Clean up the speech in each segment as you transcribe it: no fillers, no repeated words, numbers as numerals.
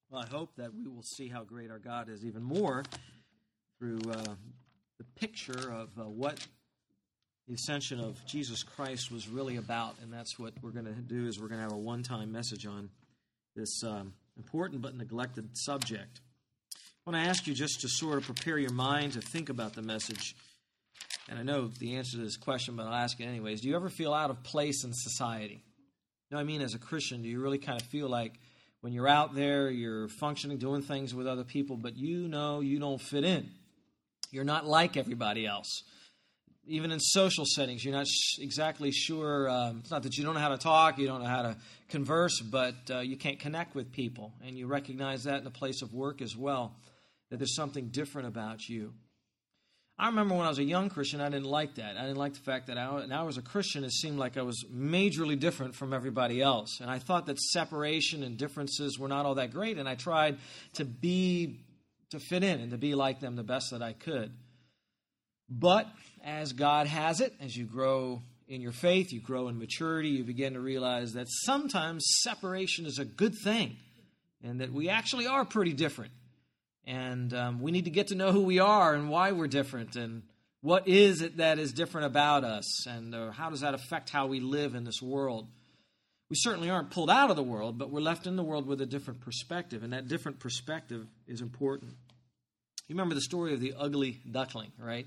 Well, I hope that we will see how great our God is even more through the picture of what the ascension of Jesus Christ was really about. And that's what we're going to do, is we're going to have a one-time message on this important but neglected subject. I want to ask you just to sort of prepare your mind to think about the message. And I know the answer to this question, but I'll ask it anyways. Do you ever feel out of place in society? You know what I mean? As a Christian, do you really kind of feel like when you're out there, you're functioning, doing things with other people, but you know you don't fit in? You're not like everybody else. Even in social settings, you're not exactly sure. It's not that you don't know how to talk, you don't know how to converse, but you can't connect with people. And you recognize that in the place of work as well, that there's something different about you. I remember when I was a young Christian, I didn't like that. I didn't like the fact that now as a Christian, it seemed like I was majorly different from everybody else. And I thought that separation and differences were not all that great, and I tried to fit in and to be like them the best that I could. But as God has it, as you grow in your faith, you grow in maturity, you begin to realize that sometimes separation is a good thing, and that we actually are pretty different. And we need to get to know who we are and why we're different, and what is it that is different about us, and how does that affect how we live in this world. We certainly aren't pulled out of the world, but we're left in the world with a different perspective, and that different perspective is important. You remember the story of the ugly duckling, right?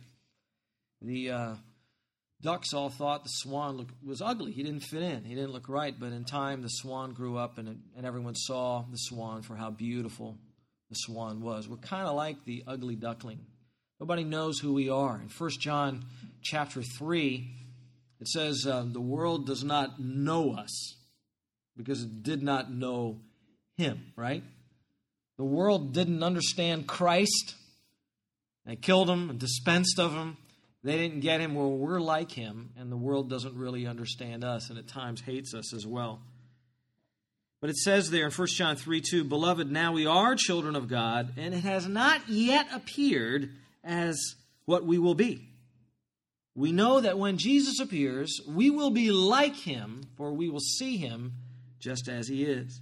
The ducks all thought the swan was ugly. He didn't fit in. He didn't look right, but in time the swan grew up, and everyone saw the swan for how beautiful the swan was. We're kind of like the ugly duckling. Nobody knows who we are. In 1 John chapter 3, it says the world does not know us because it did not know him, right? The world didn't understand Christ. They killed him and dispensed of him. They didn't get him. Well, we're like him, and the world doesn't really understand us, and at times hates us as well. But it says there in 1 John 3:2, "Beloved, now we are children of God, and it has not yet appeared as what we will be. We know that when Jesus appears, we will be like him, for we will see him just as he is."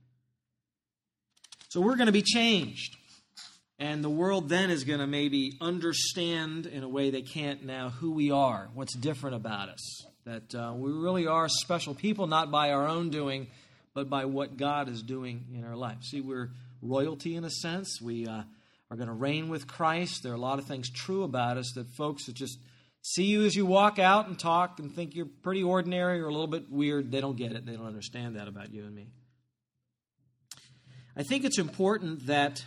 So we're going to be changed. And the world then is going to maybe understand in a way they can't now who we are, what's different about us. That we really are special people, not by our own doing, but by what God is doing in our life. See, we're royalty in a sense. We are going to reign with Christ. There are a lot of things true about us that folks that just see you as you walk out and talk and think you're pretty ordinary or a little bit weird, they don't get it. They don't understand that about you and me. I think it's important that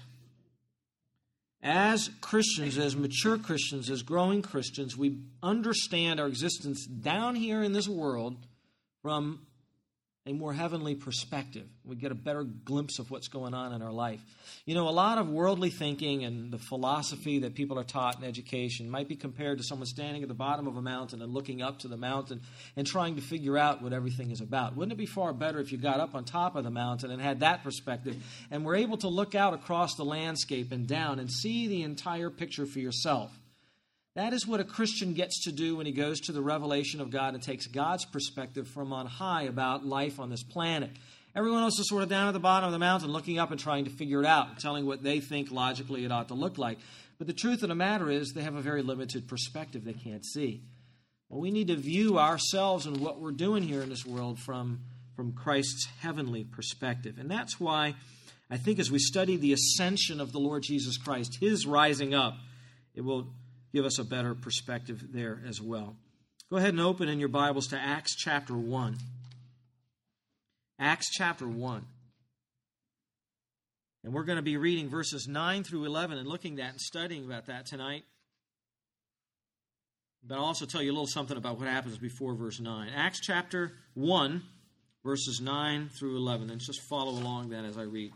as Christians, as mature Christians, as growing Christians, we understand our existence down here in this world from a more heavenly perspective. We get a better glimpse of what's going on in our life. You know, a lot of worldly thinking and the philosophy that people are taught in education might be compared to someone standing at the bottom of a mountain and looking up to the mountain and trying to figure out what everything is about. Wouldn't it be far better if you got up on top of the mountain and had that perspective and were able to look out across the landscape and down and see the entire picture for yourself? That is what a Christian gets to do when he goes to the revelation of God and takes God's perspective from on high about life on this planet. Everyone else is sort of down at the bottom of the mountain looking up and trying to figure it out, telling what they think logically it ought to look like. But the truth of the matter is they have a very limited perspective they can't see. Well, we need to view ourselves and what we're doing here in this world from Christ's heavenly perspective. And that's why I think as we study the ascension of the Lord Jesus Christ, his rising up, it will give us a better perspective there as well. Go ahead and open in your Bibles to Acts chapter 1. Acts chapter 1. And we're going to be reading verses 9 through 11 and looking at and studying about that tonight. But I'll also tell you a little something about what happens before verse 9. Acts chapter 1, verses 9 through 11. And just follow along then as I read.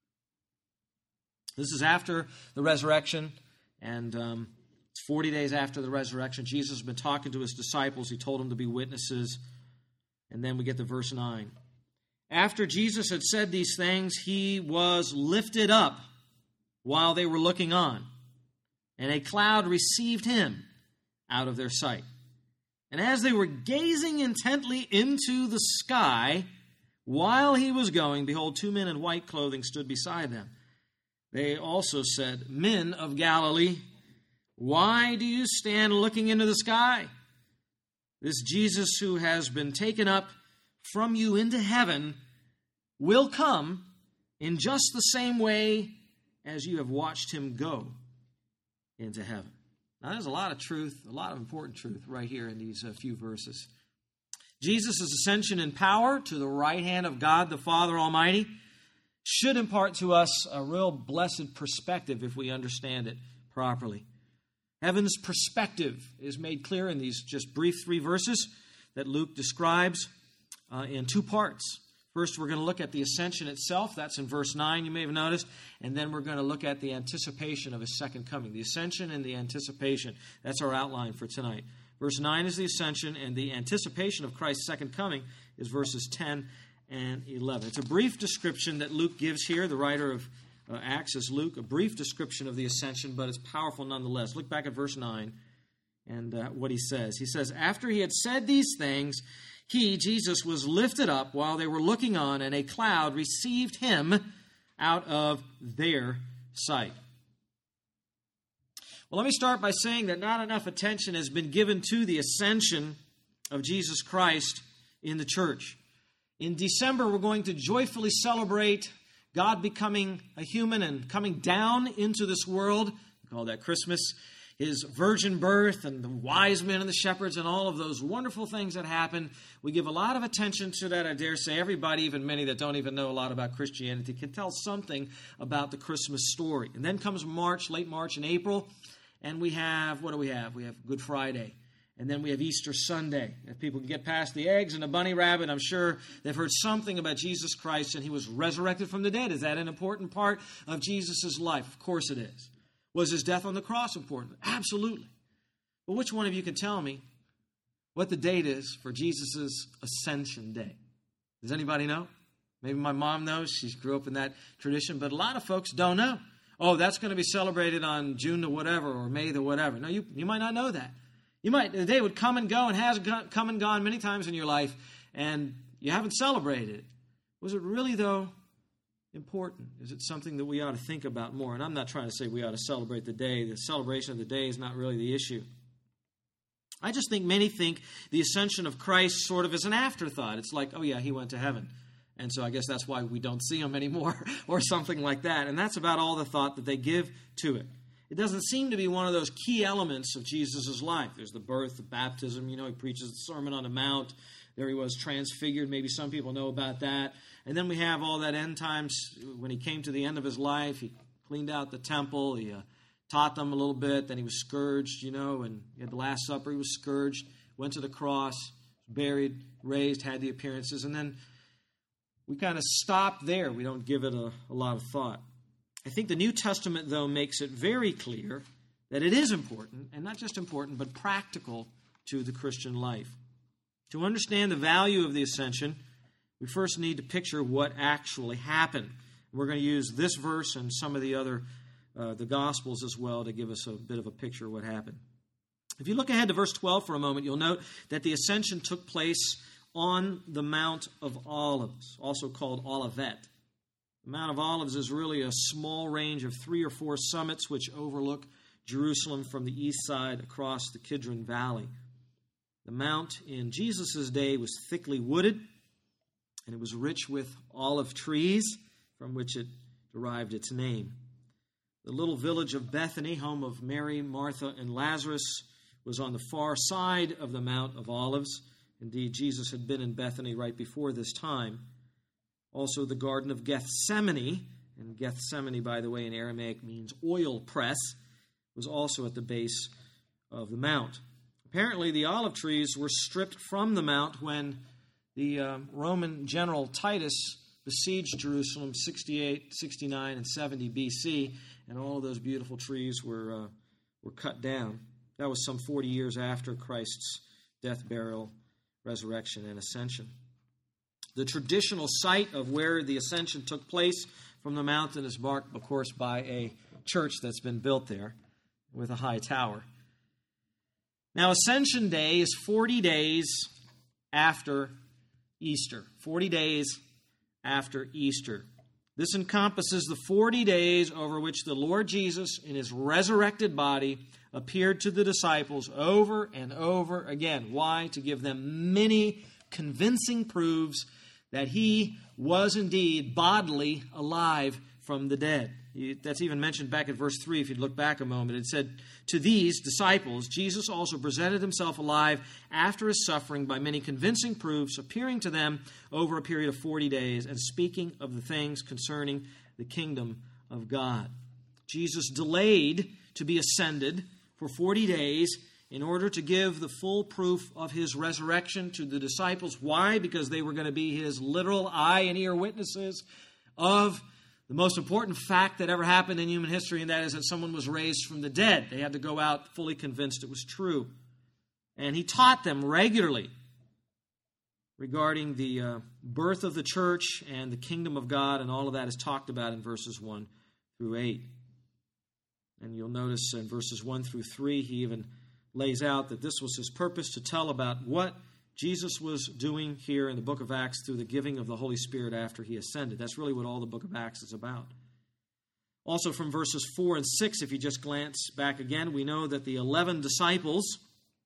This is after the resurrection, and it's 40 days after the resurrection. Jesus has been talking to his disciples. He told them to be witnesses. And then we get to verse 9. After Jesus had said these things, he was lifted up while they were looking on, and a cloud received him out of their sight. And as they were gazing intently into the sky, While he was going, behold, 2 men in white clothing stood beside them. They also said, Men of Galilee, why do you stand looking into the sky? This Jesus who has been taken up from you into heaven will come in just the same way as you have watched him go into heaven. Now, there's a lot of truth, a lot of important truth right here in these few verses. Jesus' ascension in power to the right hand of God the Father Almighty should impart to us a real blessed perspective if we understand it properly. Heaven's perspective is made clear in these just brief 3 verses that Luke describes in 2 parts. First, we're going to look at the ascension itself. That's in verse 9, you may have noticed. And then we're going to look at the anticipation of his second coming. The ascension and the anticipation. That's our outline for tonight. Verse 9 is the ascension, and the anticipation of Christ's second coming is verses 10 and 11. It's a brief description that Luke gives here. The writer of Acts is Luke. A brief description of the ascension, but it's powerful nonetheless. Look back at verse 9 and what he says. He says, After he had said these things, he, Jesus, was lifted up while they were looking on, and a cloud received him out of their sight. Well, let me start by saying that not enough attention has been given to the ascension of Jesus Christ in the church. In December, we're going to joyfully celebrate God becoming a human and coming down into this world. We call that Christmas. His virgin birth and the wise men and the shepherds and all of those wonderful things that happen. We give a lot of attention to that. I dare say everybody, even many that don't even know a lot about Christianity, can tell something about the Christmas story. And then comes March, late March and April, and we have, what do we have? We have Good Friday. And then we have Easter Sunday. If people can get past the eggs and the bunny rabbit, I'm sure they've heard something about Jesus Christ and he was resurrected from the dead. Is that an important part of Jesus' life? Of course it is. Was his death on the cross important? Absolutely. But which one of you can tell me what the date is for Jesus' Ascension Day? Does anybody know? Maybe my mom knows. She grew up in that tradition. But a lot of folks don't know. Oh, that's going to be celebrated on June the whatever or May the whatever. No, you might not know that. The day would come and go and has come and gone many times in your life, and you haven't celebrated it. Was it really, though, important? Is it something that we ought to think about more? And I'm not trying to say we ought to celebrate the day. The celebration of the day is not really the issue. I just think many think the ascension of Christ sort of is an afterthought. It's like, oh yeah, he went to heaven. And so I guess that's why we don't see him anymore or something like that. And that's about all the thought that they give to it. It doesn't seem to be one of those key elements of Jesus' life. There's the birth, the baptism. He preaches the Sermon on the Mount. There he was transfigured. Maybe some people know about that. And then we have all that end times. When he came to the end of his life, he cleaned out the temple. He taught them a little bit. Then he was scourged, and he had the Last Supper. He was scourged, went to the cross, buried, raised, had the appearances. And then we kind of stop there. We don't give it a lot of thought. I think the New Testament, though, makes it very clear that it is important, and not just important, but practical to the Christian life. To understand the value of the ascension, we first need to picture what actually happened. We're going to use this verse and some of the other, the Gospels as well, to give us a bit of a picture of what happened. If you look ahead to verse 12 for a moment, you'll note that the ascension took place on the Mount of Olives, also called Olivet. The Mount of Olives is really a small range of 3 or 4 summits which overlook Jerusalem from the east side across the Kidron Valley. The mount in Jesus' day was thickly wooded, and it was rich with olive trees, from which it derived its name. The little village of Bethany, home of Mary, Martha, and Lazarus, was on the far side of the Mount of Olives. Indeed, Jesus had been in Bethany right before this time. Also, the Garden of Gethsemane, and Gethsemane, by the way, in Aramaic means oil press, was also at the base of the mount. Apparently, the olive trees were stripped from the mount when the Roman general Titus besieged Jerusalem 68, 69, and 70 BC, and all of those beautiful trees were cut down. That was some 40 years after Christ's death, burial, resurrection, and ascension. The traditional site of where the ascension took place from the mountain is marked, of course, by a church that's been built there with a high tower. Now, Ascension Day is 40 days after Easter. 40 days after Easter. This encompasses the 40 days over which the Lord Jesus, in his resurrected body, appeared to the disciples over and over again. Why? To give them many convincing proofs that he was indeed bodily alive from the dead. That's even mentioned back at verse 3, if you'd look back a moment. It said, to these disciples, Jesus also presented himself alive after his suffering by many convincing proofs, appearing to them over a period of 40 days and speaking of the things concerning the kingdom of God. Jesus delayed to be ascended for 40 days in order to give the full proof of his resurrection to the disciples. Why? Because they were going to be his literal eye and ear witnesses of the most important fact that ever happened in human history, and that is that someone was raised from the dead. They had to go out fully convinced it was true. And he taught them regularly regarding the birth of the church and the kingdom of God, and all of that is talked about in verses 1 through 8. And you'll notice in verses 1 through 3, he even lays out that this was his purpose, to tell about what Jesus was doing here in the book of Acts through the giving of the Holy Spirit after he ascended. That's really what all the book of Acts is about. Also from verses 4 and 6, if you just glance back again, we know that the 11 disciples,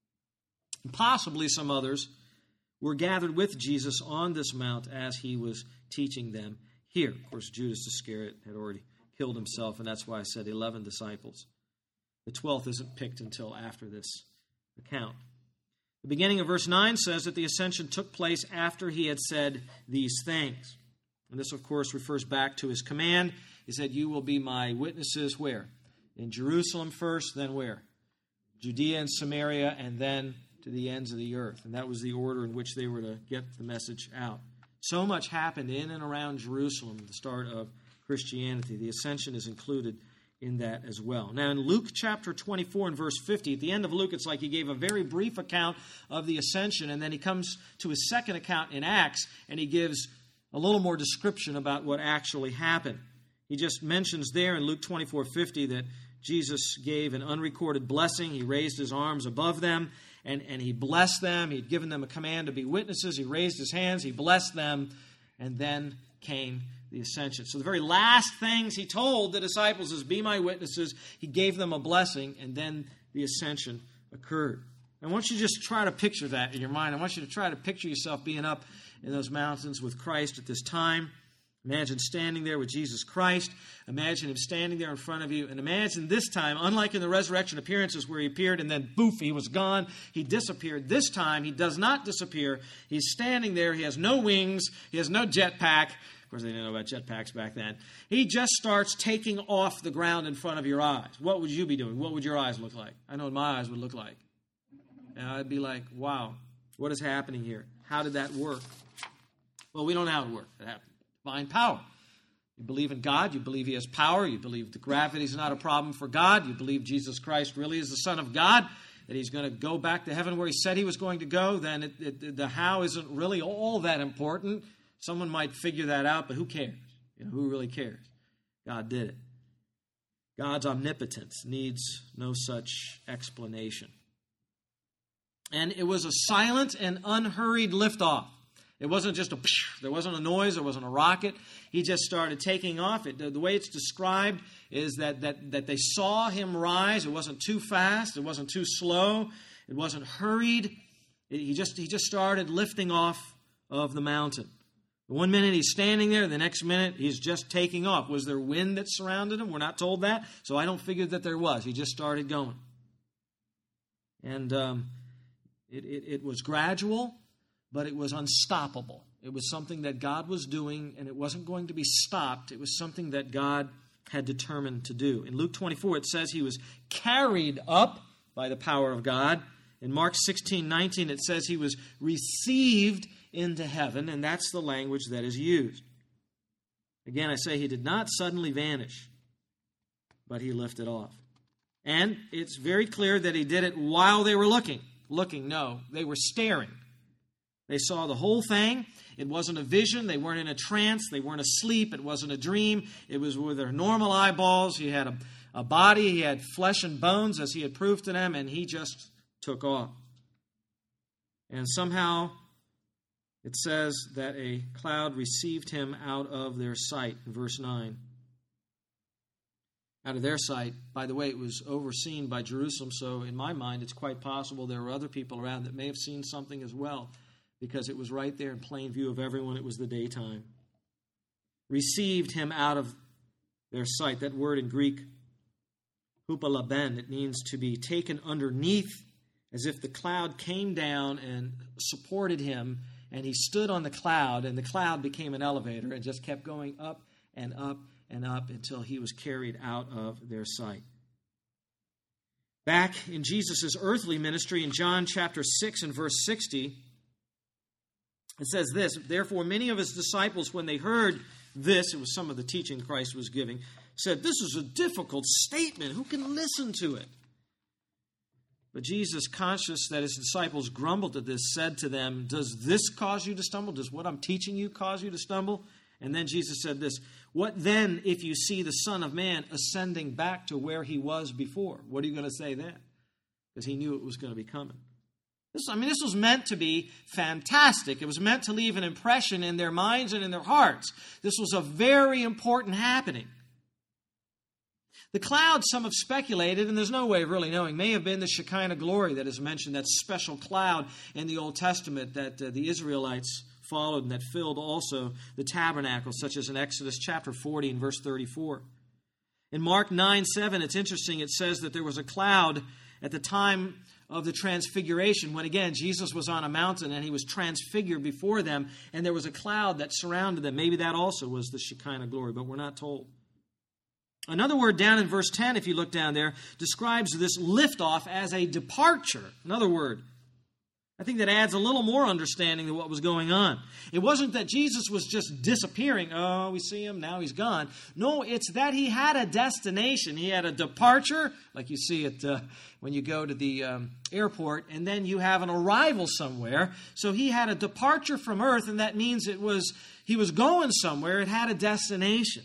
and possibly some others, were gathered with Jesus on this mount as he was teaching them here. Of course, Judas Iscariot had already killed himself, and that's why I said 11 disciples. The 12th isn't picked until after this account. The beginning of verse 9 says that the ascension took place after he had said these things. And this, of course, refers back to his command. He said, you will be my witnesses where? In Jerusalem first, then where? Judea and Samaria, and then to the ends of the earth. And that was the order in which they were to get the message out. So much happened in and around Jerusalem at the start of Christianity. The ascension is included in that as well. Now in Luke chapter 24 and verse 50, at the end of Luke, it's like he gave a very brief account of the ascension, and then he comes to his second account in Acts, and he gives a little more description about what actually happened. He just mentions there in Luke 24:50 that Jesus gave an unrecorded blessing. He raised his arms above them, and he blessed them. He'd given them a command to be witnesses. He raised his hands, he blessed them, and then came the ascension. So the very last things he told the disciples is, be my witnesses. He gave them a blessing, and then the ascension occurred. I want you to just try to picture that in your mind. I want you to try to picture yourself being up in those mountains with Christ at this time. Imagine standing there with Jesus Christ. Imagine him standing there in front of you. And imagine this time, unlike in the resurrection appearances where he appeared and then poof, he was gone. He disappeared. This time, he does not disappear. He's standing there. He has no wings. He has no jetpack. Of course, they didn't know about jetpacks back then. He just starts taking off the ground in front of your eyes. What would you be doing? What would your eyes look like? I know what my eyes would look like. And I'd be like, wow, what is happening here? How did that work? Well, we don't know how it worked. It happened. Divine power. You believe in God. You believe he has power. You believe that gravity is not a problem for God. You believe Jesus Christ really is the Son of God, that he's going to go back to heaven where he said he was going to go. Then the how isn't really all that important. Someone might figure that out, but who cares? Who really cares? God did it. God's omnipotence needs no such explanation. And it was a silent and unhurried liftoff. It wasn't just there wasn't a noise, there wasn't a rocket. He just started taking off. The way it's described is that they saw him rise. It wasn't too fast. It wasn't too slow. It wasn't hurried. He just started lifting off of the mountain. One minute he's standing there, the next minute he's just taking off. Was there wind that surrounded him? We're not told that, so I don't figure that there was. He just started going. And it was gradual, but it was unstoppable. It was something that God was doing, and it wasn't going to be stopped. It was something that God had determined to do. In Luke 24, it says he was carried up by the power of God. In Mark 16:19, it says he was received into heaven, and that's the language that is used. Again, I say he did not suddenly vanish, but he lifted off. And it's very clear that he did it while they were looking. No, they were staring. They saw the whole thing. It wasn't a vision. They weren't in a trance. They weren't asleep. It wasn't a dream. It was with their normal eyeballs. He had a body. He had flesh and bones, as he had proved to them, and he just took off. And somehow it says that a cloud received him out of their sight, in verse 9. Out of their sight. By the way, it was overseen by Jerusalem, so in my mind it's quite possible there were other people around that may have seen something as well, because it was right there in plain view of everyone. It was the daytime. Received him out of their sight. That word in Greek, hupalaben, it means to be taken underneath, as if the cloud came down and supported him, and he stood on the cloud, and the cloud became an elevator and just kept going up and up and up until he was carried out of their sight. Back in Jesus' earthly ministry in John chapter 6 and verse 60, it says this, "Therefore many of his disciples, when they heard this," it was some of the teaching Christ was giving, said, "This is a difficult statement. Who can listen to it?" But Jesus, conscious that his disciples grumbled at this, said to them, "Does this cause you to stumble? Does what I'm teaching you cause you to stumble?" And then Jesus said this, "What then if you see the Son of Man ascending back to where he was before?" What are you going to say then? Because he knew it was going to be coming. This was meant to be fantastic. It was meant to leave an impression in their minds and in their hearts. This was a very important happening. The cloud, some have speculated, and there's no way of really knowing, may have been the Shekinah glory that is mentioned, that special cloud in the Old Testament that the Israelites followed and that filled also the tabernacle, such as in Exodus chapter 40 and verse 34. In Mark 9:7, it's interesting, it says that there was a cloud at the time of the transfiguration, when again Jesus was on a mountain and he was transfigured before them, and there was a cloud that surrounded them. Maybe that also was the Shekinah glory, but we're not told. Another word down in verse 10, if you look down there, describes this liftoff as a departure. Another word. I think that adds a little more understanding to what was going on. It wasn't that Jesus was just disappearing. Oh, we see him, now he's gone. No, it's that he had a destination. He had a departure, like you see it when you go to the airport, and then you have an arrival somewhere. So he had a departure from earth, and that means he was going somewhere. It had a destination.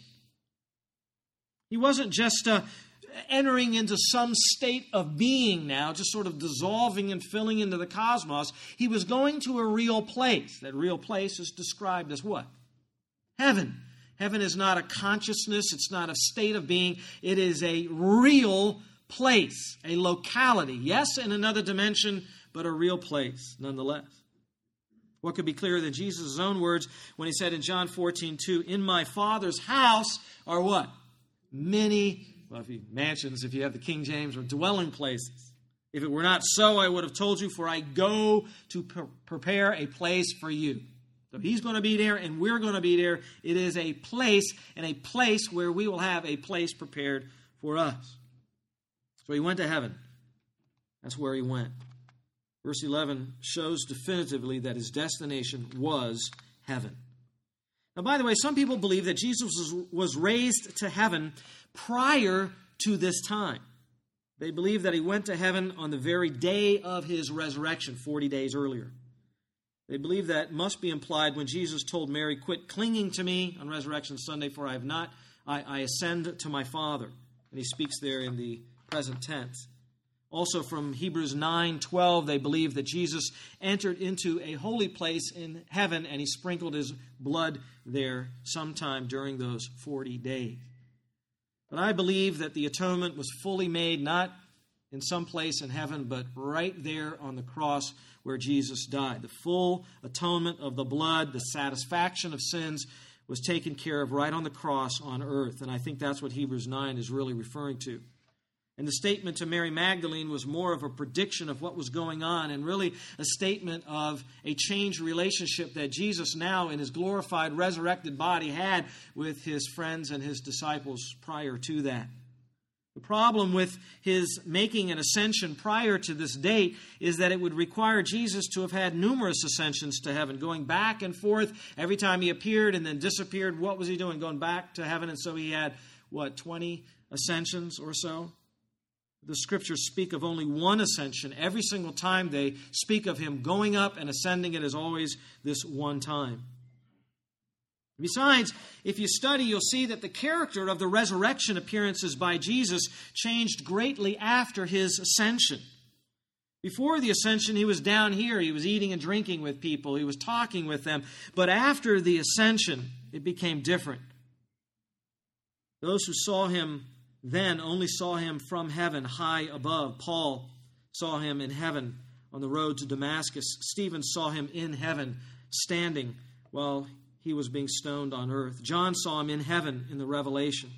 He wasn't just entering into some state of being now, just sort of dissolving and filling into the cosmos. He was going to a real place. That real place is described as what? Heaven. Heaven is not a consciousness. It's not a state of being. It is a real place, a locality. Yes, in another dimension, but a real place nonetheless. What could be clearer than Jesus' own words when he said in John 14:2, "In my Father's house are" what? Many, mansions, if you have the King James, or dwelling places. "If it were not so, I would have told you, for I go to prepare a place for you." So he's going to be there, and we're going to be there. It is a place, and a place where we will have a place prepared for us. So he went to heaven. That's where he went. Verse 11 shows definitively that his destination was heaven. Now, by the way, some people believe that Jesus was raised to heaven prior to this time. They believe that he went to heaven on the very day of his resurrection, 40 days earlier. They believe that must be implied when Jesus told Mary, "Quit clinging to me on Resurrection Sunday, for I ascend to my Father." And he speaks there in the present tense. Also from Hebrews 9:12, they believe that Jesus entered into a holy place in heaven and he sprinkled his blood there sometime during those 40 days. But I believe that the atonement was fully made, not in some place in heaven, but right there on the cross where Jesus died. The full atonement of the blood, the satisfaction of sins, was taken care of right on the cross on earth. And I think that's what Hebrews 9 is really referring to. And the statement to Mary Magdalene was more of a prediction of what was going on, and really a statement of a changed relationship that Jesus now in his glorified, resurrected body had with his friends and his disciples prior to that. The problem with his making an ascension prior to this date is that it would require Jesus to have had numerous ascensions to heaven, going back and forth every time he appeared and then disappeared. What was he doing? Going back to heaven, and so he had, 20 ascensions or so? The scriptures speak of only one ascension. Every single time they speak of him going up and ascending, it is always this one time. Besides, if you study, you'll see that the character of the resurrection appearances by Jesus changed greatly after his ascension. Before the ascension, he was down here. He was eating and drinking with people. He was talking with them. But after the ascension, it became different. Those who saw him then only saw him from heaven, high above. Paul saw him in heaven on the road to Damascus. Stephen saw him in heaven, standing while he was being stoned on earth. John saw him in heaven in the Revelation.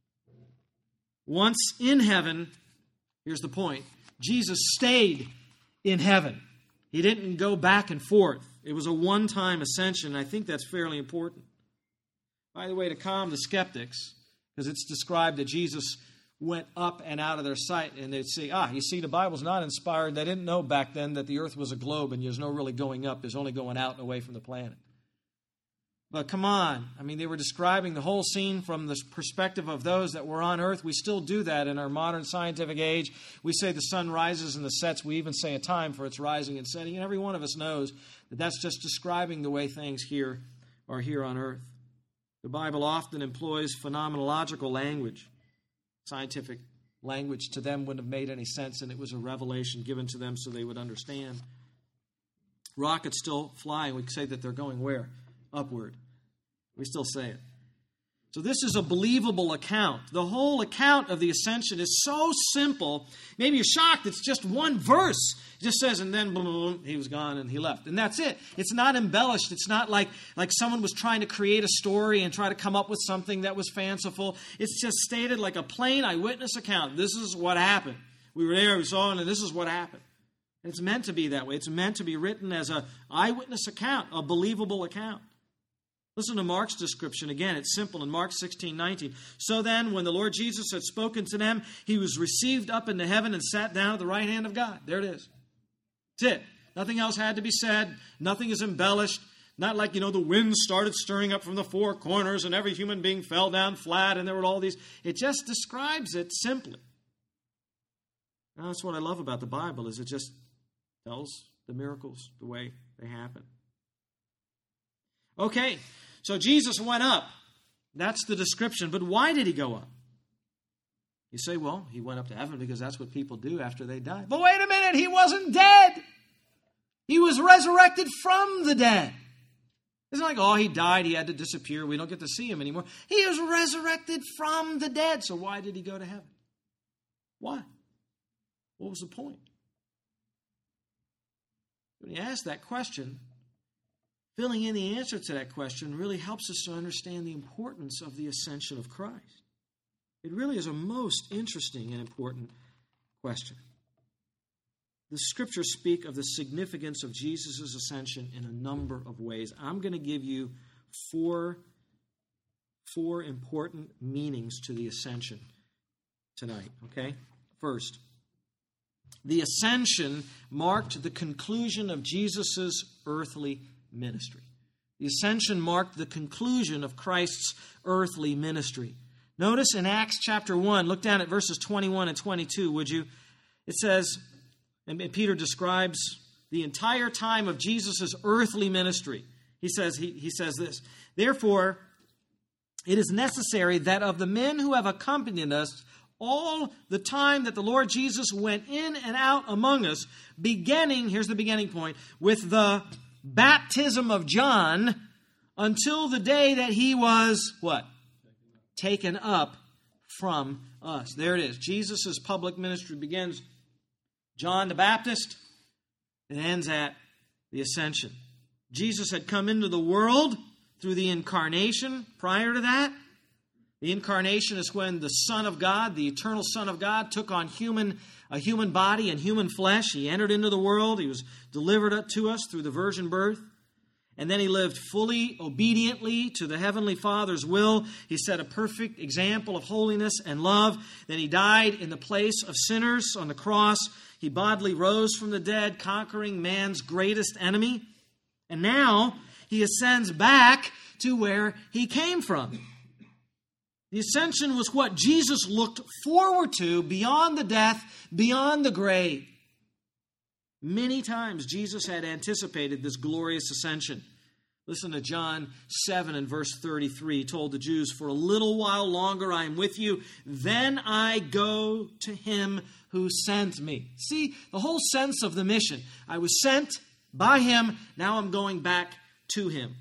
Once in heaven, here's the point, Jesus stayed in heaven. He didn't go back and forth. It was a one-time ascension, and I think that's fairly important. By the way, to calm the skeptics, because it's described that Jesus went up and out of their sight, and they'd say, you see, the Bible's not inspired. They didn't know back then that the earth was a globe, and there's no really going up. There's only going out and away from the planet. But come on. I mean, they were describing the whole scene from the perspective of those that were on earth. We still do that in our modern scientific age. We say the sun rises and the sets. We even say a time for its rising and setting. And every one of us knows that that's just describing the way things here are here on earth. The Bible often employs phenomenological language. Scientific language to them wouldn't have made any sense, and it was a revelation given to them so they would understand. Rockets still flying. We say that they're going where? Upward. We still say it. So this is a believable account. The whole account of the ascension is so simple. Maybe you're shocked. It's just one verse. It just says, and then boom, he was gone and he left. And that's it. It's not embellished. It's not like someone was trying to create a story and try to come up with something that was fanciful. It's just stated like a plain eyewitness account. This is what happened. We were there, we saw it, and this is what happened. And it's meant to be that way. It's meant to be written as an eyewitness account, a believable account. Listen to Mark's description again. It's simple in Mark 16:19. So then, when the Lord Jesus had spoken to them, he was received up into heaven and sat down at the right hand of God. There it is. That's it. Nothing else had to be said. Nothing is embellished. Not like, the wind started stirring up from the four corners and every human being fell down flat and there were all these. It just describes it simply. Now, that's what I love about the Bible, is it just tells the miracles the way they happen. Okay, so Jesus went up. That's the description. But why did he go up? You say, well, he went up to heaven because that's what people do after they die. But wait a minute, he wasn't dead. He was resurrected from the dead. It's not like, he died, he had to disappear, we don't get to see him anymore. He was resurrected from the dead. So why did he go to heaven? Why? What was the point? When you ask that question, filling in the answer to that question really helps us to understand the importance of the ascension of Christ. It really is a most interesting and important question. The Scriptures speak of the significance of Jesus' ascension in a number of ways. I'm going to give you four important meanings to the ascension tonight, okay? First, the ascension marked the conclusion of Jesus' earthly ministry. The ascension marked the conclusion of Christ's earthly ministry. Notice in Acts chapter 1, look down at verses 21 and 22, would you? It says, and Peter describes the entire time of Jesus' earthly ministry. He says this, therefore, it is necessary that of the men who have accompanied us all the time that the Lord Jesus went in and out among us, beginning, here's the beginning point, with the baptism of John until the day that he was, what? Taken up from us. There it is. Jesus' public ministry begins John the Baptist and ends at the ascension. Jesus had come into the world through the incarnation. Prior to that, the incarnation is when the Son of God, the eternal Son of God, took on a human body and human flesh. He entered into the world. He was delivered up to us through the virgin birth. And then he lived fully, obediently to the Heavenly Father's will. He set a perfect example of holiness and love. Then he died in the place of sinners on the cross. He bodily rose from the dead, conquering man's greatest enemy. And now he ascends back to where he came from. The ascension was what Jesus looked forward to beyond the death, beyond the grave. Many times Jesus had anticipated this glorious ascension. Listen to John 7 and verse 33. He told the Jews, "For a little while longer I am with you, then I go to him who sent me." See, the whole sense of the mission. I was sent by him, now I'm going back to him.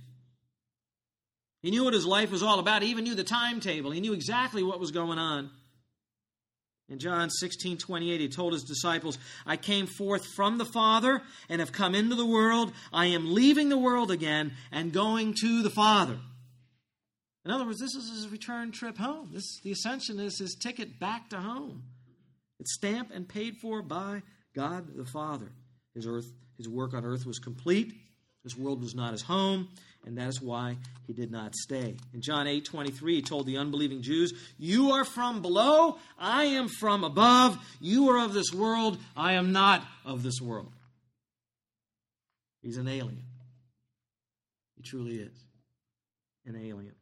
He knew what his life was all about. He even knew the timetable. He knew exactly what was going on. In John 16:28, he told his disciples, "I came forth from the Father and have come into the world. I am leaving the world again and going to the Father." In other words, this is his return trip home. The ascension is his ticket back to home. It's stamped and paid for by God the Father. His work on earth was complete. This world was not his home, and that is why he did not stay. In John 8:23, he told the unbelieving Jews, "You are from below, I am from above. You are of this world, I am not of this world." He's an alien. He truly is an alien.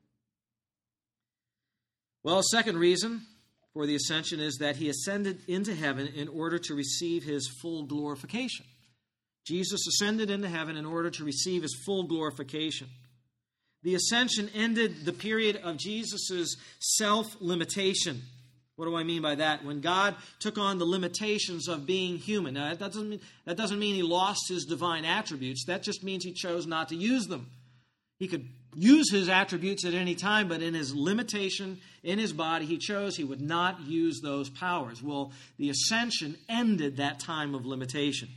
Well, a second reason for the ascension is that he ascended into heaven in order to receive his full glorification. Jesus ascended into heaven in order to receive his full glorification. The ascension ended the period of Jesus' self-limitation. What do I mean by that? When God took on the limitations of being human. Now, that doesn't mean he lost his divine attributes. That just means he chose not to use them. He could use his attributes at any time, but in his limitation in his body, he chose he would not use those powers. Well, the ascension ended that time of limitation.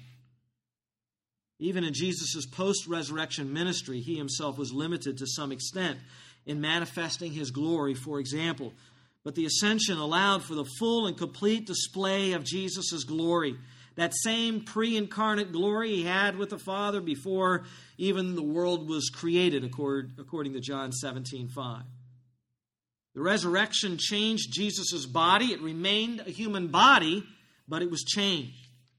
Even in Jesus' post-resurrection ministry, he himself was limited to some extent in manifesting his glory, for example. But the ascension allowed for the full and complete display of Jesus' glory. That same pre-incarnate glory he had with the Father before even the world was created, according to John 17:5. The resurrection changed Jesus' body. It remained a human body, but it was changed.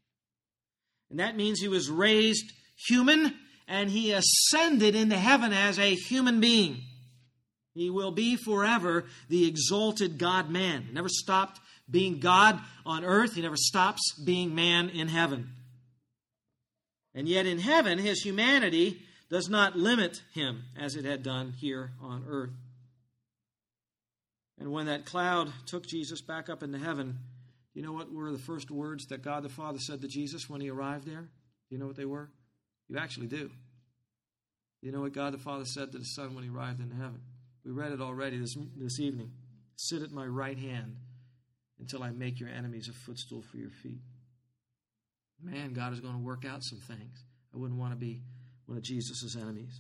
And that means he was raised human, and he ascended into heaven as a human being. He will be forever the exalted God-man. He never stopped being God on earth. He never stops being man in heaven. And yet in heaven, his humanity does not limit him as it had done here on earth. And when that cloud took Jesus back up into heaven, you know what were the first words that God the Father said to Jesus when he arrived there? Do you know what they were? You actually do. You know what God the Father said to the Son when he arrived in heaven? We read it already this evening. "Sit at my right hand until I make your enemies a footstool for your feet." Man, God is going to work out some things. I wouldn't want to be one of Jesus' enemies.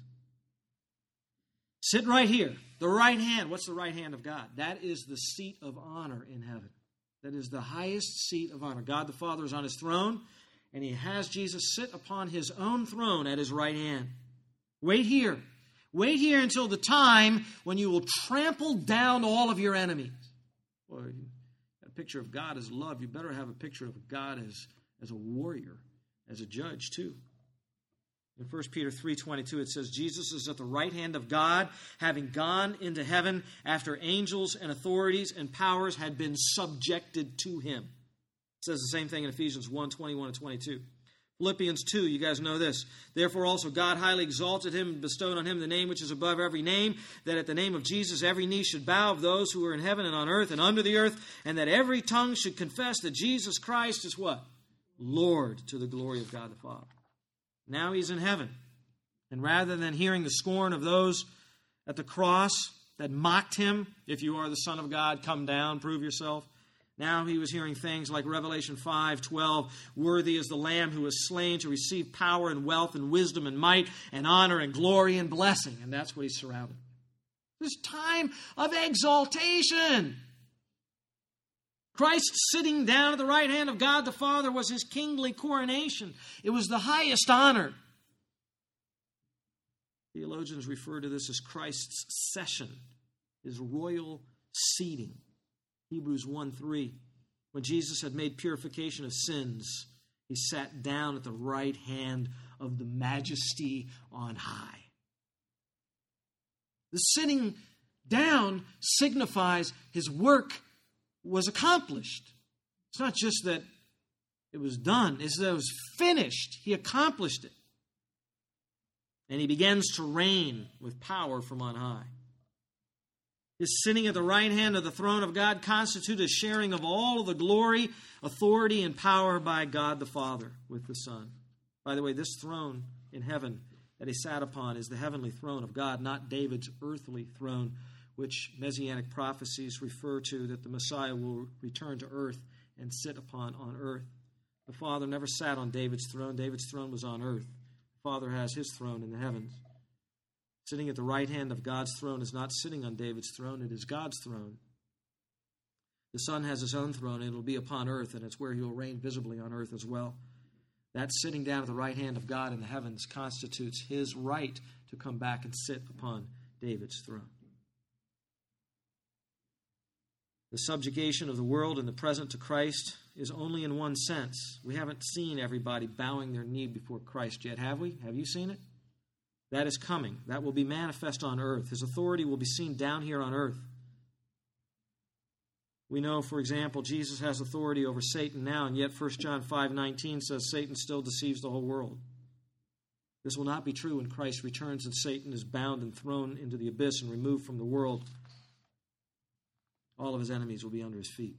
Sit right here. The right hand. What's the right hand of God? That is the seat of honor in heaven. That is the highest seat of honor. God the Father is on his throne, and he has Jesus sit upon his own throne at his right hand. Wait here. Wait here until the time when you will trample down all of your enemies. Well, you got a picture of God as love. You better have a picture of God as a warrior, as a judge too. In 1 Peter 3:22, it says, "Jesus is at the right hand of God, having gone into heaven after angels and authorities and powers had been subjected to him." It says the same thing in Ephesians 1:21 and 22. Philippians 2, you guys know this. "Therefore also God highly exalted him and bestowed on him the name which is above every name, that at the name of Jesus every knee should bow of those who are in heaven and on earth and under the earth, and that every tongue should confess that Jesus Christ is" what? "Lord, to the glory of God the Father." Now he's in heaven. And rather than hearing the scorn of those at the cross that mocked him, "If you are the Son of God, come down, prove yourself," now he was hearing things like Revelation 5:12, "Worthy is the Lamb who was slain to receive power and wealth and wisdom and might and honor and glory and blessing." And that's what he's surrounded. This time of exaltation. Christ sitting down at the right hand of God the Father was his kingly coronation. It was the highest honor. Theologians refer to this as Christ's session, his royal seating. Hebrews 1:3, when Jesus had made purification of sins, he sat down at the right hand of the Majesty on high. The sitting down signifies his work was accomplished. It's not just that it was done, it's that it was finished. He accomplished it. and he begins to reign with power from on high. His sitting at the right hand of the throne of God constitutes a sharing of all of the glory, authority, and power by God the Father with the Son. By the way, this throne in heaven that he sat upon is the heavenly throne of God, not David's earthly throne, which Messianic prophecies refer to, that the Messiah will return to earth and sit upon on earth. The Father never sat on David's throne. David's throne was on earth. The Father has his throne in the heavens. Sitting at the right hand of God's throne is not sitting on David's throne, it is God's throne. The Son has his own throne, and it will be upon earth, and it's where he will reign visibly on earth as well. That sitting down at the right hand of God in the heavens constitutes his right to come back and sit upon David's throne. The subjugation of the world in the present to Christ is only in one sense. We haven't seen everybody bowing their knee before Christ yet, have we? Have you seen it? That is coming. That will be manifest on earth. His authority will be seen down here on earth. We know, for example, Jesus has authority over Satan now, and yet 1 John 5:19 says Satan still deceives the whole world. This will not be true when Christ returns and Satan is bound and thrown into the abyss and removed from the world. All of his enemies will be under his feet.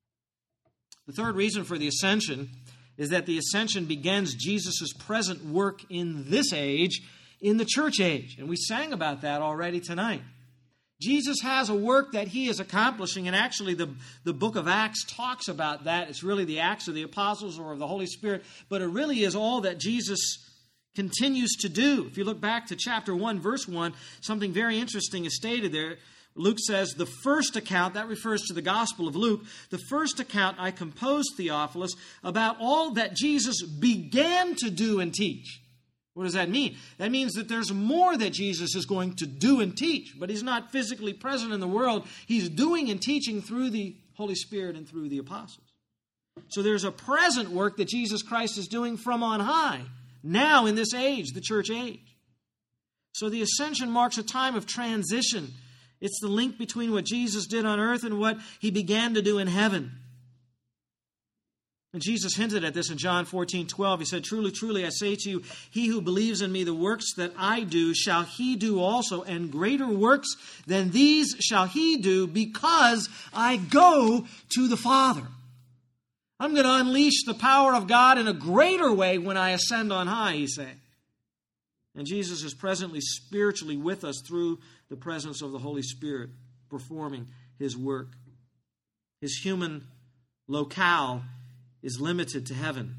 The third reason for the ascension is that the ascension begins Jesus' present work in this age, in the church age. And we sang about that already tonight. Jesus has a work that he is accomplishing, and actually the book of Acts talks about that. It's really the Acts of the Apostles or of the Holy Spirit, but it really is all that Jesus continues to do. If you look back to chapter 1, verse 1, something very interesting is stated there. Luke says, the first account, that refers to the Gospel of Luke, the first account I composed, Theophilus, about all that Jesus began to do and teach. What does that mean? That means that there's more that Jesus is going to do and teach, but he's not physically present in the world. He's doing and teaching through the Holy Spirit and through the apostles. So there's a present work that Jesus Christ is doing from on high, now in this age, the church age. So the ascension marks a time of transition. It's the link between what Jesus did on earth and what he began to do in heaven. And Jesus hinted at this in John 14:12. He said, truly, truly, I say to you, he who believes in me, the works that I do, shall he do also, and greater works than these shall he do, because I go to the Father. I'm going to unleash the power of God in a greater way when I ascend on high, he's saying. And Jesus is presently spiritually with us through the presence of the Holy Spirit, performing his work. His human locale is limited to heaven,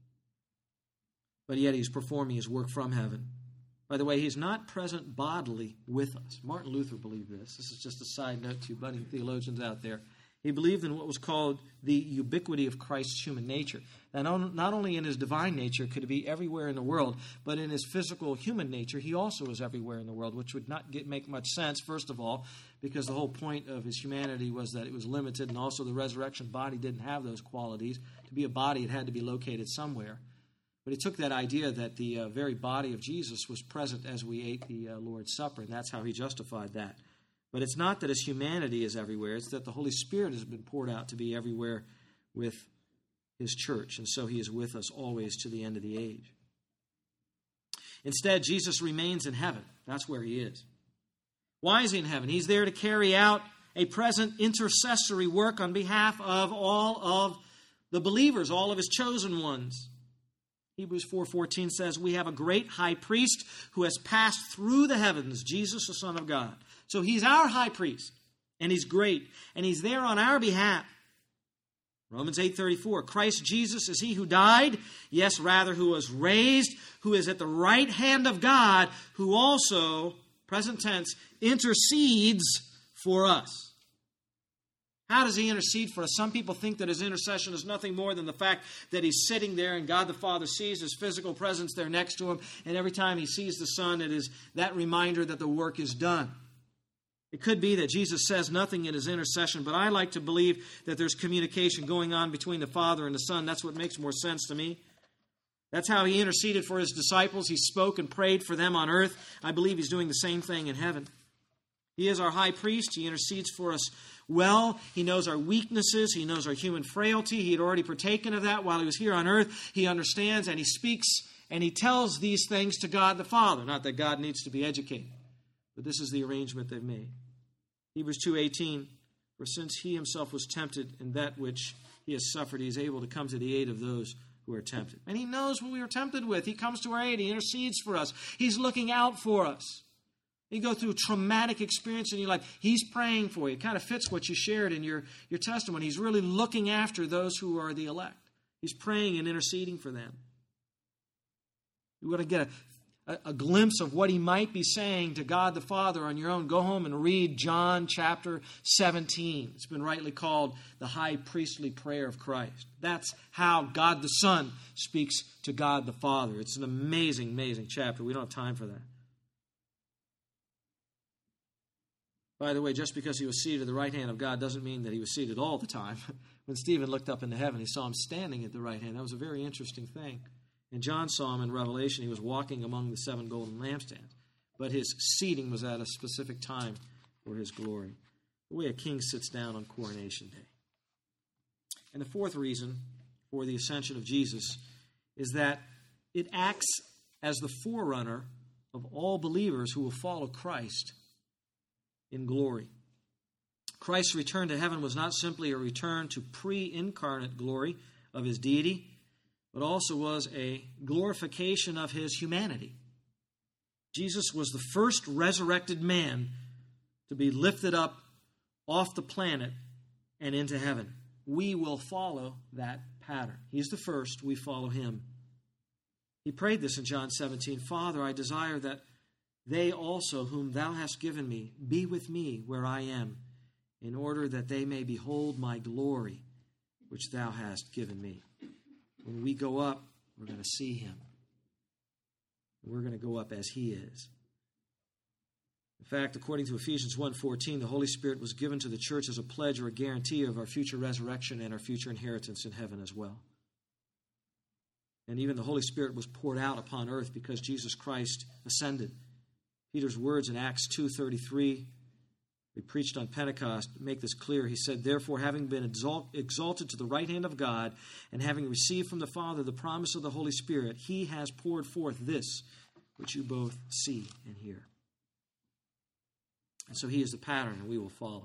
but yet he's performing his work from heaven. By the way, he's not present bodily with us. Martin Luther believed this. This is just a side note to you budding theologians out there. He believed in what was called the ubiquity of Christ's human nature. And not only in his divine nature could he be everywhere in the world, but in his physical human nature, he also is everywhere in the world, which would not make much sense, first of all, because the whole point of his humanity was that it was limited, and also the resurrection body didn't have those qualities. To be a body, it had to be located somewhere. But he took that idea that the very body of Jesus was present as we ate the Lord's Supper, and that's how he justified that. But it's not that his humanity is everywhere. It's that the Holy Spirit has been poured out to be everywhere with his church. And so he is with us always to the end of the age. Instead, Jesus remains in heaven. That's where he is. Why is he in heaven? He's there to carry out a present intercessory work on behalf of all of the believers, all of his chosen ones. Hebrews 4:14 says, we have a great high priest who has passed through the heavens, Jesus, the Son of God. So he's our high priest, and he's great, and he's there on our behalf. Romans 8:34, Christ Jesus is he who died, yes, rather who was raised, who is at the right hand of God, who also, present tense, intercedes for us. How does he intercede for us? Some people think that his intercession is nothing more than the fact that he's sitting there and God the Father sees his physical presence there next to him, and every time he sees the Son, it is that reminder that the work is done. It could be that Jesus says nothing in his intercession, but I like to believe that there's communication going on between the Father and the Son. That's what makes more sense to me. That's how he interceded for his disciples. He spoke and prayed for them on earth. I believe he's doing the same thing in heaven. He is our high priest. He intercedes for us well. He knows our weaknesses. He knows our human frailty. He had already partaken of that while he was here on earth. He understands and he speaks And he tells these things to God the Father. Not that God needs to be educated, but this is the arrangement they've made. Hebrews 2:18, for since he himself was tempted in that which he has suffered, he is able to come to the aid of those who are tempted. And he knows what we are tempted with. He comes to our aid. He intercedes for us. He's looking out for us. You go through a traumatic experience in your life, he's praying for you. It kind of fits what you shared in your testimony. He's really looking after those who are the elect. He's praying and interceding for them. You want to get a glimpse of what he might be saying to God the Father on your own, go home and read John chapter 17. It's been rightly called the high priestly prayer of Christ. That's how God the Son speaks to God the Father. It's an amazing, amazing chapter. We don't have time for that. By the way, just because he was seated at the right hand of God doesn't mean that he was seated all the time. When Stephen looked up into heaven, he saw him standing at the right hand. That was a very interesting thing. And John saw him in Revelation. He was walking among the 7 golden lampstands. But his seating was at a specific time for his glory. The way a king sits down on coronation day. And the fourth reason for the ascension of Jesus is that it acts as the forerunner of all believers who will follow Christ in glory. Christ's return to heaven was not simply a return to pre-incarnate glory of his deity, but also was a glorification of his humanity. Jesus was the first resurrected man to be lifted up off the planet and into heaven. We will follow that pattern. He's the first, we follow him. He prayed this in John 17, Father, I desire that they also whom thou hast given me be with me where I am, in order that they may behold my glory, which thou hast given me. When we go up, we're going to see him. We're going to go up as he is. In fact, according to Ephesians 1:14, the Holy Spirit was given to the church as a pledge or a guarantee of our future resurrection and our future inheritance in heaven as well. And even the Holy Spirit was poured out upon earth because Jesus Christ ascended. Peter's words in Acts 2:33, we preached on Pentecost, make this clear. He said, therefore, having been exalted to the right hand of God, and having received from the Father the promise of the Holy Spirit, he has poured forth this, which you both see and hear. And so he is the pattern, and we will follow.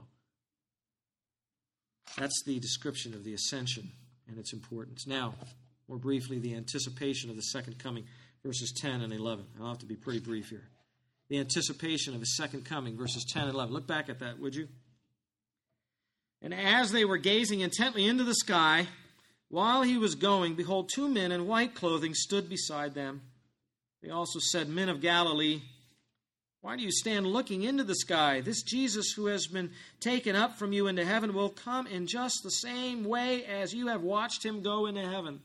That's the description of the ascension and its importance. Now, more briefly, the anticipation of the second coming, verses 10 and 11. I'll have to be pretty brief here. The anticipation of his second coming, verses 10 and 11. Look back at that, would you? And as they were gazing intently into the sky, while he was going, behold, 2 men in white clothing stood beside them. They also said, Men of Galilee, why do you stand looking into the sky? This Jesus who has been taken up from you into heaven will come in just the same way as you have watched him go into heaven.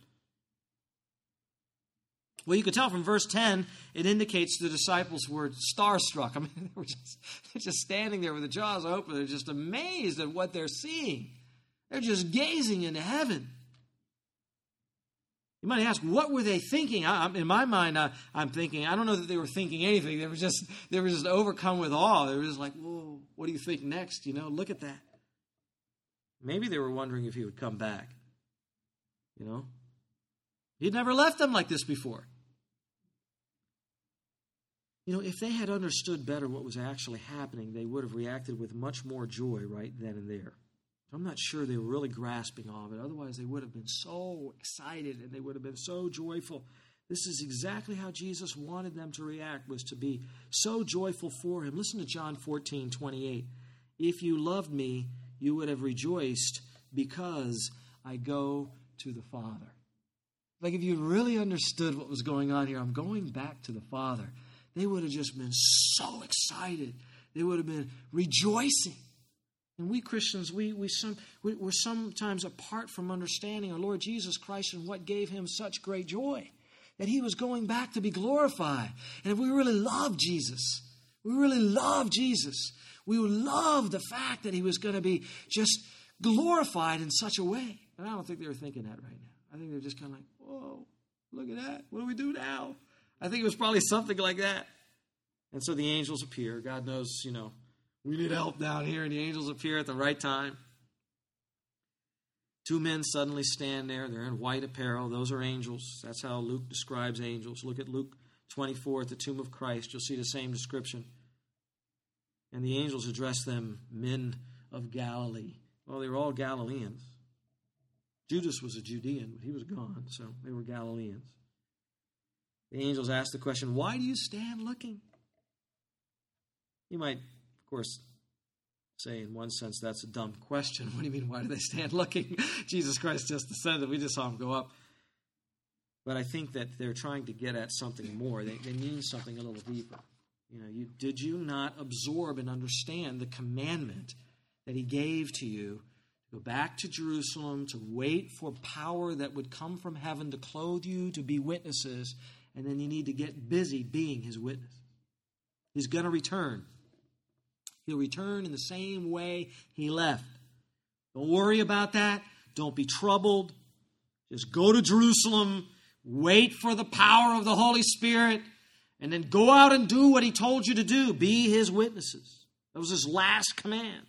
Well, you can tell from verse 10, it indicates the disciples were starstruck. I mean, they were just standing there with their jaws open. They're just amazed at what they're seeing. They're just gazing into heaven. You might ask, what were they thinking? In my mind, I'm thinking, I don't know that they were thinking anything. They were just overcome with awe. They were just like, whoa, what do you think next? You know, look at that. Maybe they were wondering if he would come back. You know, he'd never left them like this before. You know, if they had understood better what was actually happening, they would have reacted with much more joy right then and there. I'm not sure they were really grasping all of it. Otherwise, they would have been so excited and they would have been so joyful. This is exactly how Jesus wanted them to react, was to be so joyful for him. Listen to John 14:28. If you loved me, you would have rejoiced because I go to the Father. Like if you really understood what was going on here, I'm going back to the Father. They would have just been so excited. They would have been rejoicing. And we Christians, we're sometimes apart from understanding our Lord Jesus Christ and what gave him such great joy, that he was going back to be glorified. And if we really love Jesus, we would love the fact that he was going to be just glorified in such a way. And I don't think they were thinking that right now. I think they're just kind of like, whoa, look at that. What do we do now? I think it was probably something like that. And so the angels appear. God knows, we need help down here, and the angels appear at the right time. Two men suddenly stand there. They're in white apparel. Those are angels. That's how Luke describes angels. Look at Luke 24 at the tomb of Christ. You'll see the same description. And the angels address them, men of Galilee. Well, they were all Galileans. Judas was a Judean, but he was gone, so they were Galileans. The angels asked the question, why do you stand looking? You might, of course, say in one sense that's a dumb question. What do you mean, why do they stand looking? Jesus Christ just ascended. We just saw him go up. But I think that they're trying to get at something more. They mean something a little deeper. Did you not absorb and understand the commandment that he gave to you? Go back to Jerusalem to wait for power that would come from heaven to clothe you, to be witnesses, and then you need to get busy being his witness. He's going to return. He'll return in the same way he left. Don't worry about that. Don't be troubled. Just go to Jerusalem, wait for the power of the Holy Spirit, and then go out and do what he told you to do. Be his witnesses. That was his last command.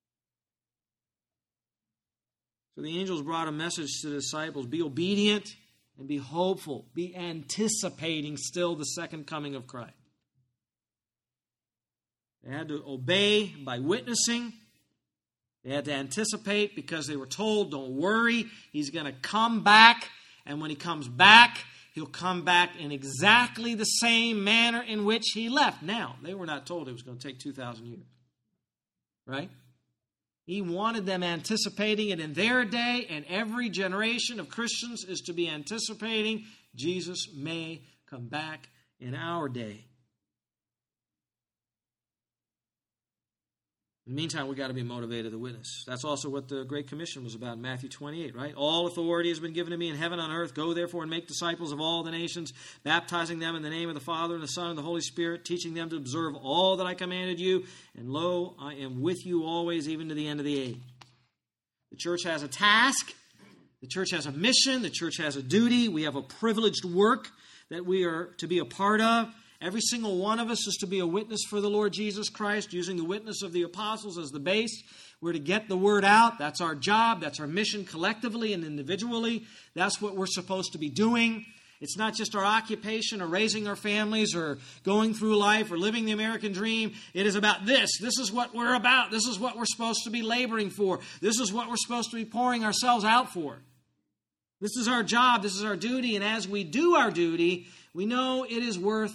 So the angels brought a message to the disciples. Be obedient and be hopeful. Be anticipating still the second coming of Christ. They had to obey by witnessing. They had to anticipate because they were told, don't worry, he's going to come back. And when he comes back, he'll come back in exactly the same manner in which he left. Now, they were not told it was going to take 2,000 years. Right? He wanted them anticipating it in their day, and every generation of Christians is to be anticipating Jesus may come back in our day. In the meantime, we've got to be motivated to witness. That's also what the Great Commission was about in Matthew 28, right? All authority has been given to me in heaven and on earth. Go therefore and make disciples of all the nations, baptizing them in the name of the Father and the Son and the Holy Spirit, teaching them to observe all that I commanded you. And lo, I am with you always, even to the end of the age. The church has a task. The church has a mission. The church has a duty. We have a privileged work that we are to be a part of. Every single one of us is to be a witness for the Lord Jesus Christ, using the witness of the apostles as the base. We're to get the word out. That's our job. That's our mission collectively and individually. That's what we're supposed to be doing. It's not just our occupation or raising our families or going through life or living the American dream. It is about this. This is what we're about. This is what we're supposed to be laboring for. This is what we're supposed to be pouring ourselves out for. This is our job. This is our duty. And as we do our duty, we know it is worthwhile.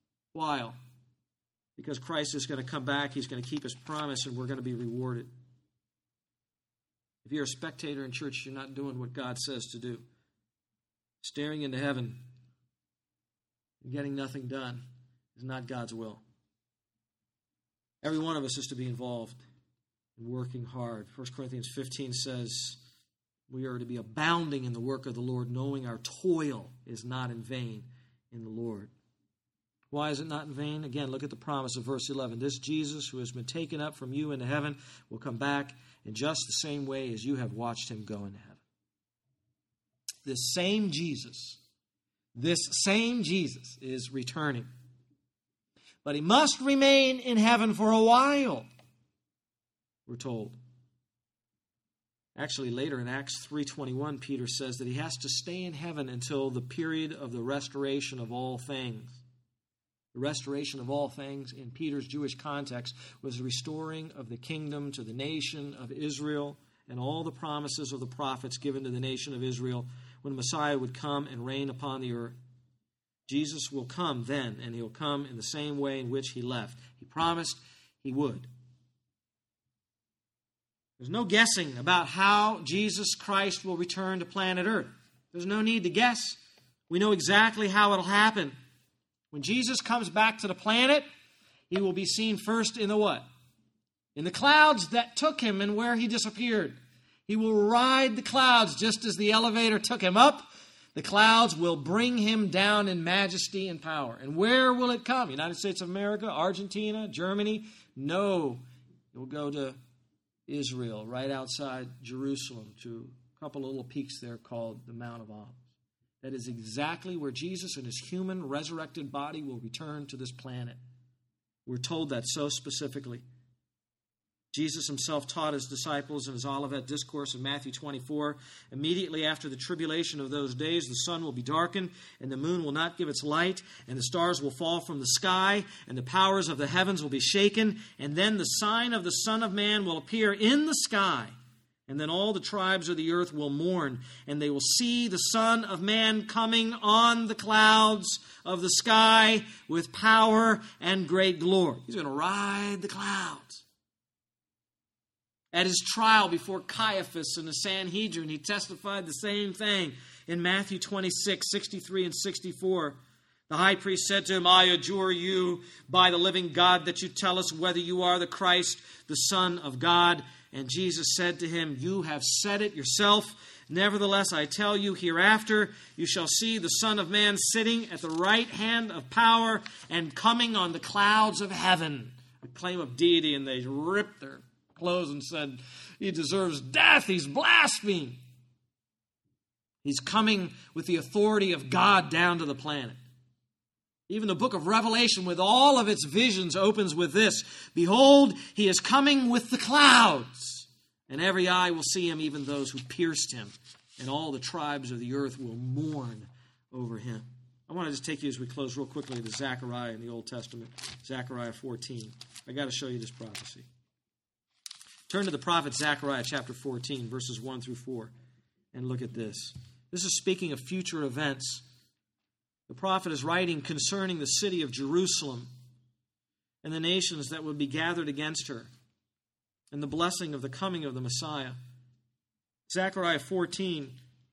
Because Christ is going to come back. He's going to keep his promise, and we're going to be rewarded. If you're a spectator in church, you're not doing what God says to do. Staring into heaven and getting nothing done is not God's will. Every one of us is to be involved in working hard. 1 Corinthians 15 says we are to be abounding in the work of the Lord, knowing our toil is not in vain in the Lord. Why is it not in vain? Again, look at the promise of verse 11. This Jesus who has been taken up from you into heaven will come back in just the same way as you have watched him go into heaven. This same Jesus is returning. But he must remain in heaven for a while, we're told. Actually, later in Acts 3:21, Peter says that he has to stay in heaven until the period of the restoration of all things. The restoration of all things in Peter's Jewish context was the restoring of the kingdom to the nation of Israel and all the promises of the prophets given to the nation of Israel when Messiah would come and reign upon the earth. Jesus will come then, and he'll come in the same way in which he left. He promised he would. There's no guessing about how Jesus Christ will return to planet Earth. There's no need to guess. We know exactly how it'll happen. When Jesus comes back to the planet, he will be seen first in the what? In the clouds that took him and where he disappeared. He will ride the clouds just as the elevator took him up. The clouds will bring him down in majesty and power. And where will it come? United States of America, Argentina, Germany? No. It will go to Israel, right outside Jerusalem, to a couple of little peaks there called the Mount of Olives. That is exactly where Jesus and his human resurrected body will return to this planet. We're told that so specifically. Jesus himself taught his disciples in his Olivet Discourse in Matthew 24, immediately after the tribulation of those days, the sun will be darkened, and the moon will not give its light, and the stars will fall from the sky, and the powers of the heavens will be shaken, and then the sign of the Son of Man will appear in the sky, and then all the tribes of the earth will mourn, and they will see the Son of Man coming on the clouds of the sky with power and great glory. He's going to ride the clouds. At his trial before Caiaphas and the Sanhedrin, he testified the same thing in Matthew 26, 63 and 64. The high priest said to him, I adjure you by the living God that you tell us whether you are the Christ, the Son of God. And Jesus said to him, you have said it yourself. Nevertheless, I tell you, hereafter you shall see the Son of Man sitting at the right hand of power and coming on the clouds of heaven. A claim of deity, and they ripped their clothes and said, he deserves death. He's blaspheming. He's coming with the authority of God down to the planet. Even the book of Revelation, with all of its visions, opens with this: behold, he is coming with the clouds, and every eye will see him, even those who pierced him, and all the tribes of the earth will mourn over him. I want to just take you, as we close real quickly, to Zechariah in the Old Testament, Zechariah 14. I got to show you this prophecy. Turn to the prophet Zechariah chapter 14, verses 1 through 4, and look at this. This is speaking of future events. The prophet is writing concerning the city of Jerusalem and the nations that would be gathered against her, and the blessing of the coming of the Messiah. Zechariah 14,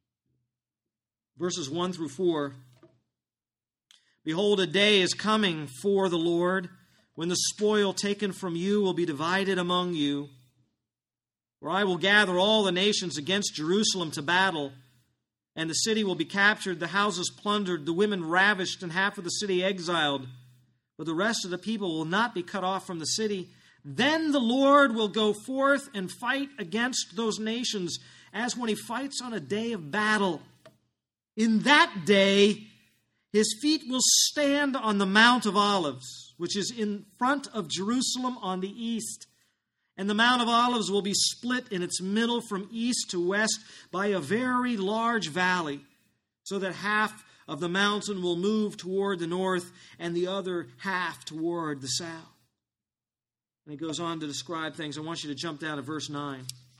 verses 1 through 4. Behold, a day is coming for the Lord, when the spoil taken from you will be divided among you. For I will gather all the nations against Jerusalem to battle, and the city will be captured, the houses plundered, the women ravished, and half of the city exiled. But the rest of the people will not be cut off from the city. Then the Lord will go forth and fight against those nations, as when he fights on a day of battle. In that day, his feet will stand on the Mount of Olives, which is in front of Jerusalem on the east. And the Mount of Olives will be split in its middle from east to west by a very large valley, so that half of the mountain will move toward the north and the other half toward the south. And it goes on to describe things. I want you to jump down to verse 9.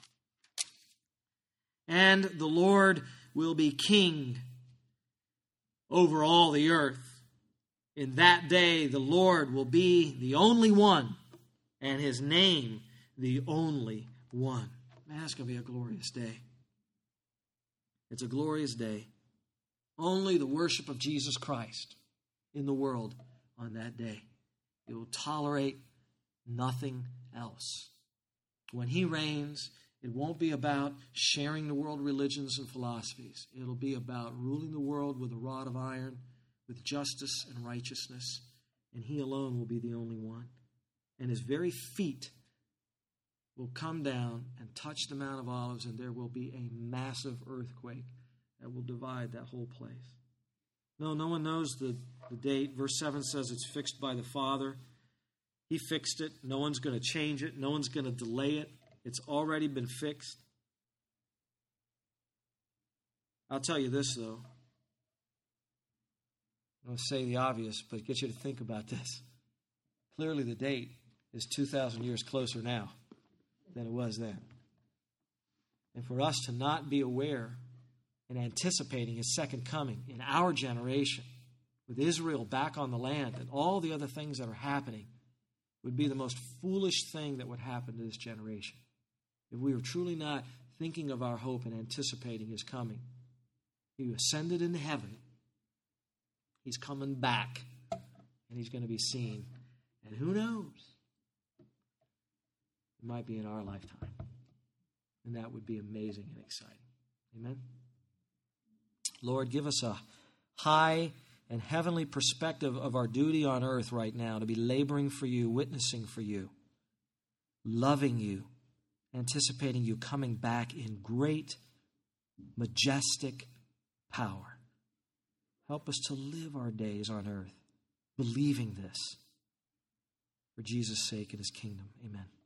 And the Lord will be king over all the earth. In that day, the Lord will be the only one, and his name the only one. Man, that's going to be a glorious day. It's a glorious day. Only the worship of Jesus Christ in the world on that day. It will tolerate nothing else. When he reigns, it won't be about sharing the world religions and philosophies. It'll be about ruling the world with a rod of iron, with justice and righteousness. And he alone will be the only one. And his very feet will come down and touch the Mount of Olives, and there will be a massive earthquake that will divide that whole place. No one knows the date. Verse 7 says it's fixed by the Father. He fixed it. No one's going to change it. No one's going to delay it. It's already been fixed. I'll tell you this, though. I'm going to say the obvious, but get you to think about this. Clearly the date is 2,000 years closer now than it was then. And for us to not be aware and anticipating his second coming in our generation, with Israel back on the land and all the other things that are happening, would be the most foolish thing that would happen to this generation. If we were truly not thinking of our hope and anticipating his coming. He ascended into heaven. He's coming back, and he's going to be seen. And who knows? It might be in our lifetime. And that would be amazing and exciting. Amen? Lord, give us a high and heavenly perspective of our duty on earth right now, to be laboring for you, witnessing for you, loving you, anticipating you coming back in great, majestic power. Help us to live our days on earth believing this for Jesus' sake and his kingdom. Amen.